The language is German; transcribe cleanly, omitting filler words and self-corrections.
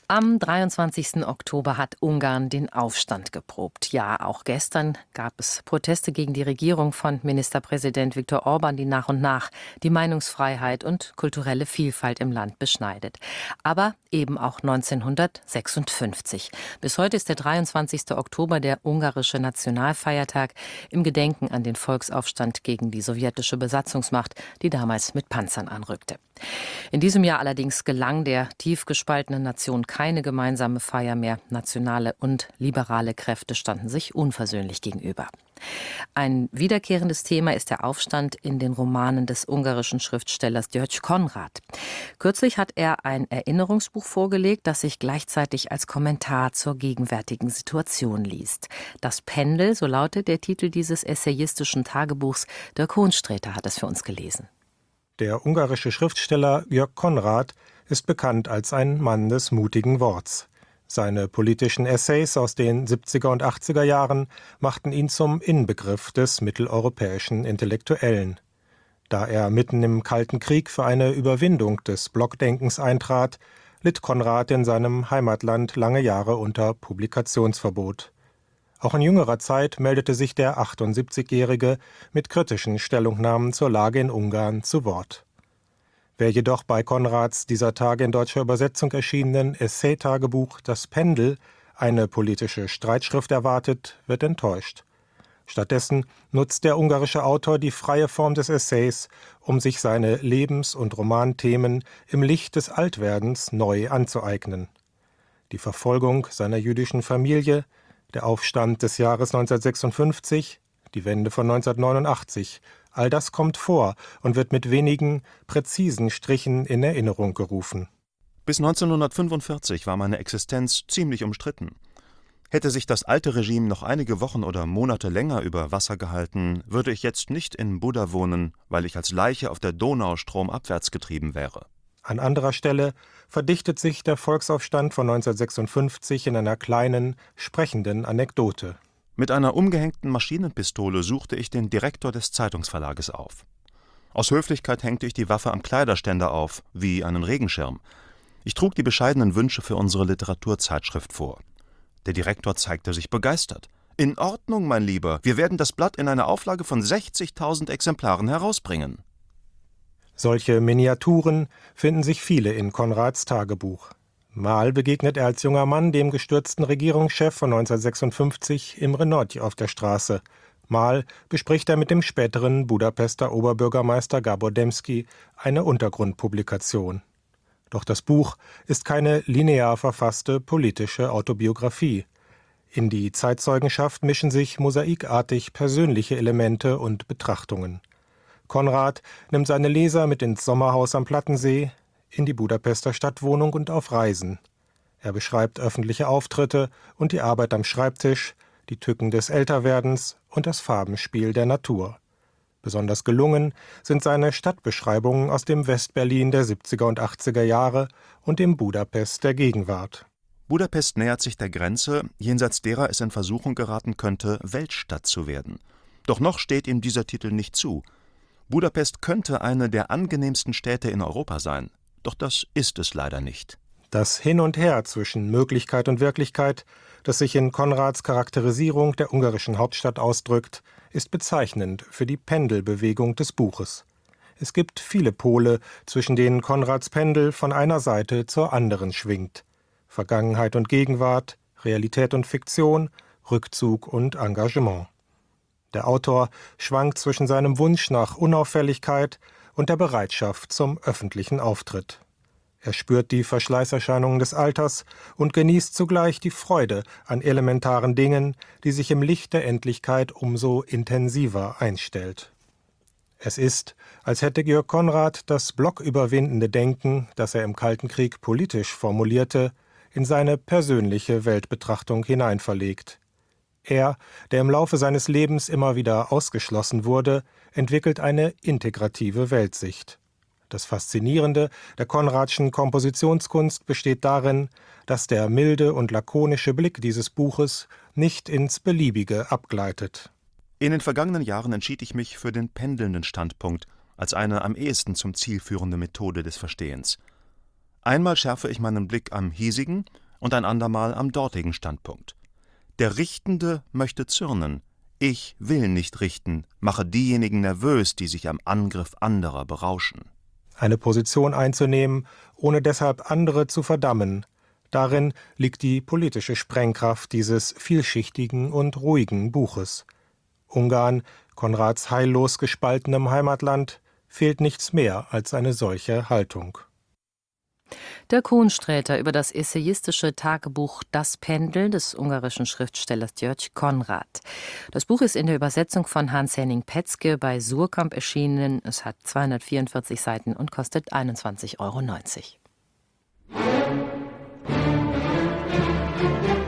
Am 23. Oktober hat Ungarn den Aufstand geprobt. Ja, auch gestern gab es Proteste gegen die Regierung von Ministerpräsident Viktor Orbán, die nach und nach die Meinungsfreiheit und kulturelle Vielfalt im Land beschneidet. Aber eben auch 1956. Bis heute ist der 23. Oktober der ungarische Nationalfeiertag im Gedenken an den Volksaufstand gegen die sowjetische Besatzungsmacht, die damals mit Panzern anrückte. In diesem Jahr allerdings gelang der tief gespaltenen Nation keine gemeinsame Feier mehr. Nationale und liberale Kräfte standen sich unversöhnlich gegenüber. Ein wiederkehrendes Thema ist der Aufstand in den Romanen des ungarischen Schriftstellers György Konrad. Kürzlich hat er ein Erinnerungsbuch vorgelegt, das sich gleichzeitig als Kommentar zur gegenwärtigen Situation liest. Das Pendel, so lautet der Titel dieses essayistischen Tagebuchs. Dirk Hohnsträter hat es für uns gelesen. Der ungarische Schriftsteller György Konrad ist bekannt als ein Mann des mutigen Worts. Seine politischen Essays aus den 70er und 80er Jahren machten ihn zum Inbegriff des mitteleuropäischen Intellektuellen. Da er mitten im Kalten Krieg für eine Überwindung des Blockdenkens eintrat, litt Konrad in seinem Heimatland lange Jahre unter Publikationsverbot. Auch in jüngerer Zeit meldete sich der 78-Jährige mit kritischen Stellungnahmen zur Lage in Ungarn zu Wort. Wer jedoch bei Konrads dieser Tage in deutscher Übersetzung erschienenen Essay-Tagebuch Das Pendel eine politische Streitschrift erwartet, wird enttäuscht. Stattdessen nutzt der ungarische Autor die freie Form des Essays, um sich seine Lebens- und Romanthemen im Licht des Altwerdens neu anzueignen. Die Verfolgung seiner jüdischen Familie, der Aufstand des Jahres 1956, die Wende von 1989, all das kommt vor und wird mit wenigen, präzisen Strichen in Erinnerung gerufen. Bis 1945 war meine Existenz ziemlich umstritten. Hätte sich das alte Regime noch einige Wochen oder Monate länger über Wasser gehalten, würde ich jetzt nicht in Buda wohnen, weil ich als Leiche auf der Donau stromabwärts getrieben wäre. An anderer Stelle verdichtet sich der Volksaufstand von 1956 in einer kleinen, sprechenden Anekdote. Mit einer umgehängten Maschinenpistole suchte ich den Direktor des Zeitungsverlages auf. Aus Höflichkeit hängte ich die Waffe am Kleiderständer auf, wie einen Regenschirm. Ich trug die bescheidenen Wünsche für unsere Literaturzeitschrift vor. Der Direktor zeigte sich begeistert. »In Ordnung, mein Lieber, wir werden das Blatt in einer Auflage von 60.000 Exemplaren herausbringen.« Solche Miniaturen finden sich viele in Konrads Tagebuch. Mal begegnet er als junger Mann dem gestürzten Regierungschef von 1956 Imre Nagy auf der Straße. Mal bespricht er mit dem späteren Budapester Oberbürgermeister Gábor Demszky eine Untergrundpublikation. Doch das Buch ist keine linear verfasste politische Autobiografie. In die Zeitzeugenschaft mischen sich mosaikartig persönliche Elemente und Betrachtungen. Konrad nimmt seine Leser mit ins Sommerhaus am Plattensee, in die Budapester Stadtwohnung und auf Reisen. Er beschreibt öffentliche Auftritte und die Arbeit am Schreibtisch, die Tücken des Älterwerdens und das Farbenspiel der Natur. Besonders gelungen sind seine Stadtbeschreibungen aus dem Westberlin der 70er und 80er Jahre und dem Budapest der Gegenwart. Budapest nähert sich der Grenze, jenseits derer es in Versuchung geraten könnte, Weltstadt zu werden. Doch noch steht ihm dieser Titel nicht zu. Budapest könnte eine der angenehmsten Städte in Europa sein. Doch das ist es leider nicht. Das Hin und Her zwischen Möglichkeit und Wirklichkeit, das sich in Konrads Charakterisierung der ungarischen Hauptstadt ausdrückt, ist bezeichnend für die Pendelbewegung des Buches. Es gibt viele Pole, zwischen denen Konrads Pendel von einer Seite zur anderen schwingt. Vergangenheit und Gegenwart, Realität und Fiktion, Rückzug und Engagement. Der Autor schwankt zwischen seinem Wunsch nach Unauffälligkeit und der Bereitschaft zum öffentlichen Auftritt. Er spürt die Verschleißerscheinungen des Alters und genießt zugleich die Freude an elementaren Dingen, die sich im Licht der Endlichkeit umso intensiver einstellt. Es ist, als hätte György Konrad das blocküberwindende Denken, das er im Kalten Krieg politisch formulierte, in seine persönliche Weltbetrachtung hineinverlegt. Er, der im Laufe seines Lebens immer wieder ausgeschlossen wurde, entwickelt eine integrative Weltsicht. Das Faszinierende der Konradschen Kompositionskunst besteht darin, dass der milde und lakonische Blick dieses Buches nicht ins Beliebige abgleitet. In den vergangenen Jahren entschied ich mich für den pendelnden Standpunkt als eine am ehesten zum Ziel führende Methode des Verstehens. Einmal schärfe ich meinen Blick am hiesigen und ein andermal am dortigen Standpunkt. Der Richtende möchte zürnen. Ich will nicht richten, mache diejenigen nervös, die sich am Angriff anderer berauschen. Eine Position einzunehmen, ohne deshalb andere zu verdammen, darin liegt die politische Sprengkraft dieses vielschichtigen und ruhigen Buches. Ungarn, Konrads heillos gespaltenem Heimatland, fehlt nichts mehr als eine solche Haltung. Dirk Hohnsträter über das essayistische Tagebuch »Das Pendel« des ungarischen Schriftstellers György Konrad. Das Buch ist in der Übersetzung von Hans-Henning Petzke bei Suhrkamp erschienen. Es hat 244 Seiten und kostet 21,90 €.